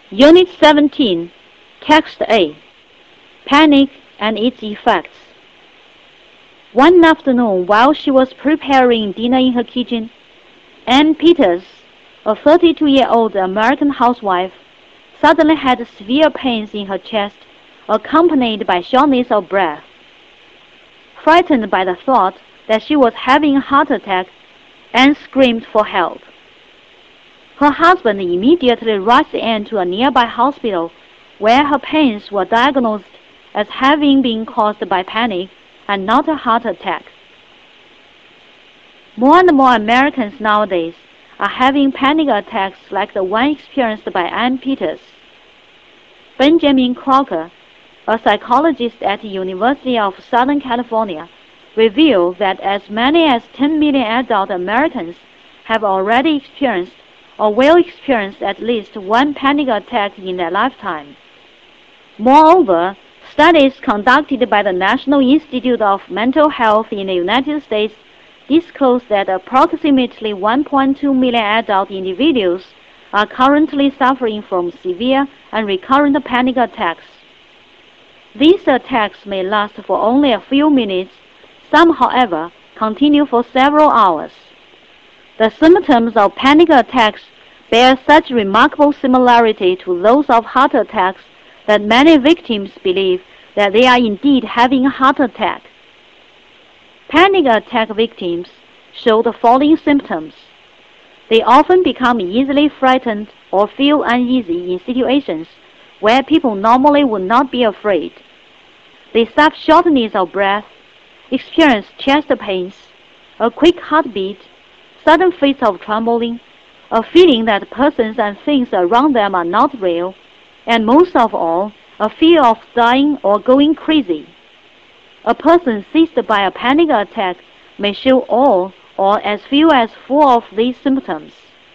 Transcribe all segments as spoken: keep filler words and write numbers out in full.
Unit seventeen, Text A, Panic and its Effects. One afternoon, while she was preparing dinner in her kitchen, Ann Peters, a thirty-two-year-old American housewife, suddenly had severe pains in her chest, accompanied by shortness of breath. Frightened by the thought that she was having a heart attack, Ann screamed for help. Her husband immediately rushed Ann to a nearby hospital, where her pains were diagnosed as having been caused by panic and not a heart attack. More and more Americans nowadays are having panic attacks like the one experienced by Ann Peters. Benjamin Crocker, a psychologist at the University of Southern California, revealed that as many as ten million adult Americans have already experienced or will experience at least one panic attack in their lifetime. Moreover, studies conducted by the National Institute of Mental Health in the United States disclose that approximately one point two million adult individuals are currently suffering from severe and recurrent panic attacks. These attacks may last for only a few minutes. Some, however, continue for several hours. The symptoms of panic attacks bear such remarkable similarity to those of heart attacks that many victims believe that they are indeed having a heart attack. Panic attack victims show the following symptoms. They often become easily frightened or feel uneasy in situations where people normally would not be afraid. They suffer shortness of breath, experience chest pains, a quick heartbeat, sudden fits of trembling, a feeling that persons and things around them are not real, and most of all, a fear of dying or going crazy. A person seized by a panic attack may show all or as few as four of these symptoms.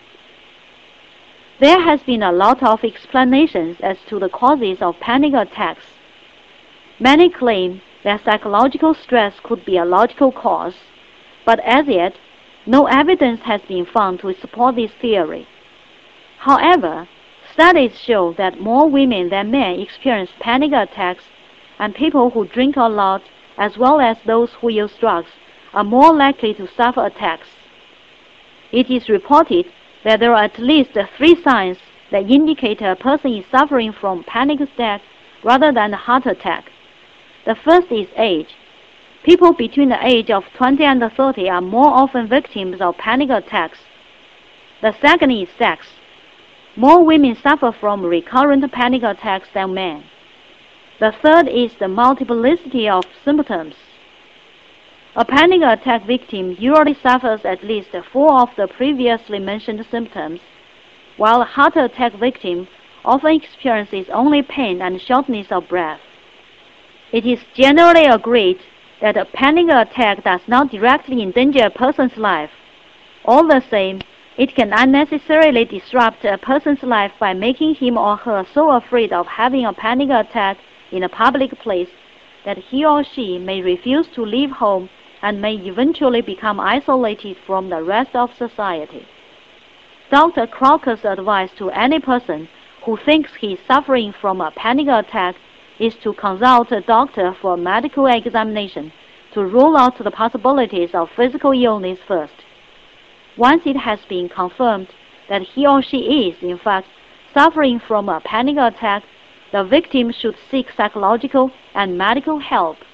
There has been a lot of explanations as to the causes of panic attacks. Many claim that psychological stress could be a logical cause, but as yet, no evidence has been found to support this theory. However, studies show that more women than men experience panic attacks, and people who drink a lot, as well as those who use drugs, are more likely to suffer attacks. It is reported that there are at least three signs that indicate a person is suffering from panic attack rather than a heart attack. The first is age. People between the age of twenty and thirty are more often victims of panic attacks. The second is sex. More women suffer from recurrent panic attacks than men. The third is the multiplicity of symptoms. A panic attack victim usually suffers at least four of the previously mentioned symptoms, while a heart attack victim often experiences only pain and shortness of breath. It is generally agreed that a panic attack does not directly endanger a person's life. All the same, it can unnecessarily disrupt a person's life by making him or her so afraid of having a panic attack in a public place that he or she may refuse to leave home and may eventually become isolated from the rest of society. Doctor Crocker's advice to any person who thinks he is suffering from a panic attack is to consult a doctor for a medical examination to rule out the possibilities of physical illness first. Once it has been confirmed that he or she is, in fact, suffering from a panic attack, the victim should seek psychological and medical help.